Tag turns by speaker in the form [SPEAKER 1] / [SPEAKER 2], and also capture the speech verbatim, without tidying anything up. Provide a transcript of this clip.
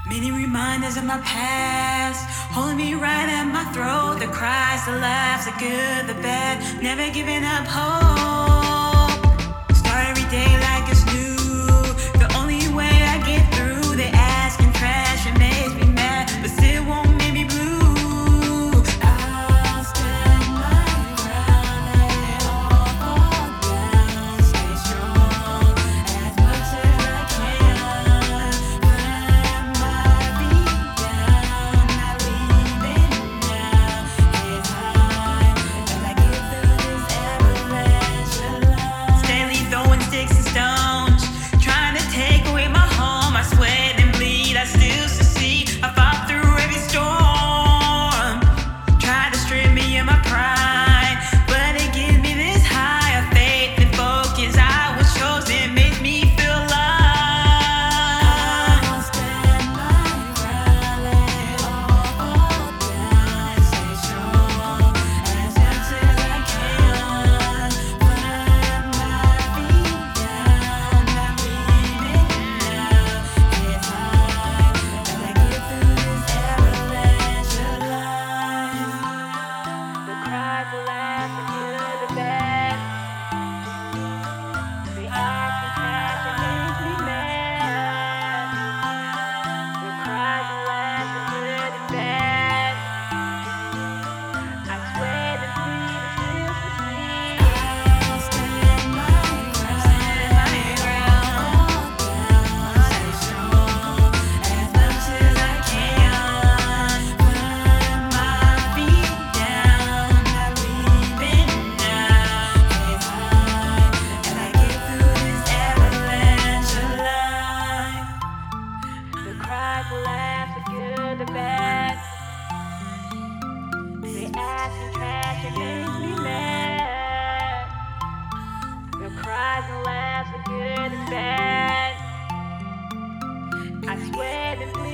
[SPEAKER 1] Many reminders of my past, holding me right at my throat. The cries, the laughs, the good, the bad, never giving up hope. Start every day like it's new. The only way I get through, they ask and trash and makes me mad, but still won't make me blue. I'll stand my ground, let it all fall down. Stay strong as much as I can. Plant my feet down, not leaving now. Head high as I get through this avalanche of life. Steadily throwing sticks and stones, trying to take away my home. I sweat and bleed, I still succeed. I fought through every storm, tried to strip me of my pride, but it gives me this high of faith and focus. I was chosen, makes me feel alive. I'll stand my ground, let it all fall down. Stay strong as much as I can. Plant my feet down, not leaving now. Head high as I get through this avalanche of life. The cries, the laughs, the good, the bad. The arts and passion makes me mad. The cries, the laughs, the good and bad. I swear the sweet is still succeed. I'll stand my ground, stand my ground. Stay strong as much as I can. Plant my feet down, not leaving now. Head high as I get through this avalanche of life. The cries, the laughs, the good, the bad. They ask and trash and makes me mad. The cries and laughs, the good and bad. I swear that